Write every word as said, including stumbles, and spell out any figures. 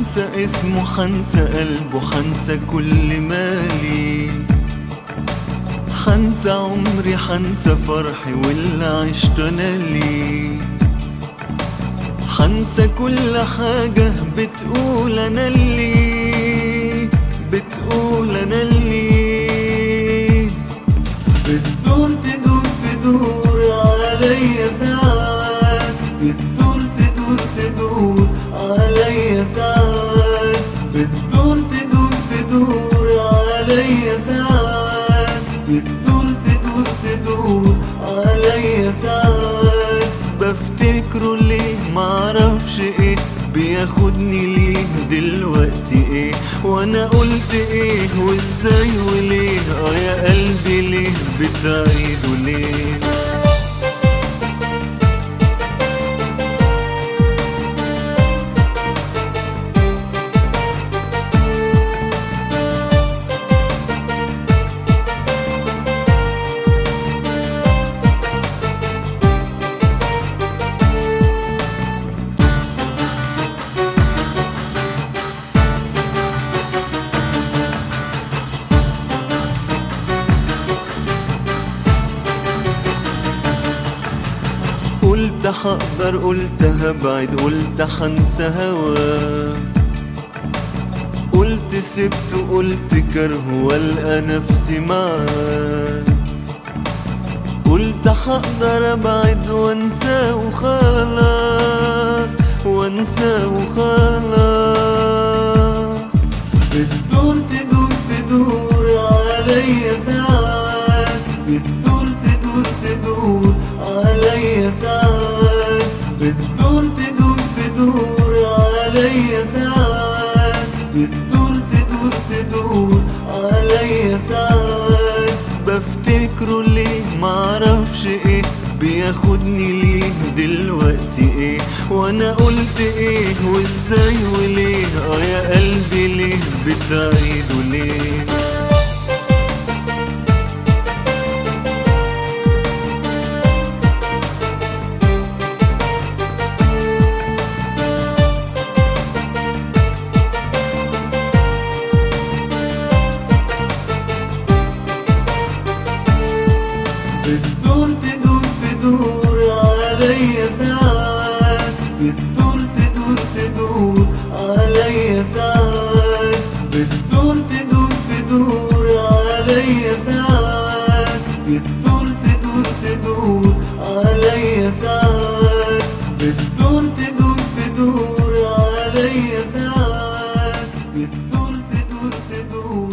حنسى اسمه، حنسى قلبه، حنسى كل مالي، حنسى عمري، حنسى فرحي واللي عشت انا ليه، حنسى كل حاجة بتقول انا اللي، بتقول انا اللي. بتدور تدور تدور عليا ساعات، بتدور تدور تدور عليا ساعات، بتدور تدور تدور عليا ساعات، بتدور تدور تدور عليا ساعات. بفتكره ليه معرفش ايه، بياخدني ليه دلوقتي ايه، وانا قلت ايه وازاي وليه، اه يا قلبي ليه بتعيده ليه. قلت هقدر، قلت هبعد، قلت حنسى هوا، قلت سبت، قلت كره والقى نفسي معاه، قلت هقدر ابعد وانسى وخلاص، وانسى وخلاص. بتدور تدور تدور عليا ساعات، بتدور تدور تدور عليا ساعات، بتدور تدور تدور عليا ساعات، بتدور تدور تدور عليا ساعات. بفتكره ليه معرفش ايه، بياخدني ليه دلوقتي ايه، وانا قلت ايه وازاي وليه، اه يا قلبي ليه بتعيده ليه. بتدور تدور تدور عليا ساعات، بتدور تدور تدور عليا ساعات، بتدور تدور تدور عليا ساعات، بتدور تدور تدور عليا ساعات، بتدور تدور تدور عليا ساعات، بتدور تدور تدور